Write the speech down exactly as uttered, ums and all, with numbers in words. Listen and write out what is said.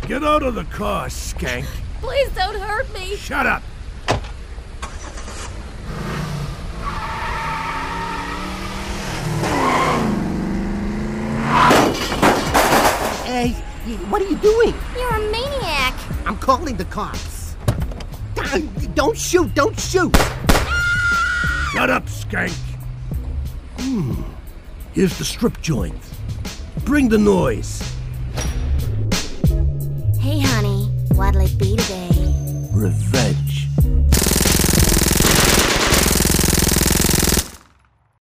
Get out of the car, skank. Please don't hurt me. Shut up. Hey, what are you doing? You're a maniac. I'm calling the cops. Don't shoot, don't shoot. Shut up, skank. Hmm. Here's the strip joint. Bring the noise. Hey, honey. What'll it be today? Revenge.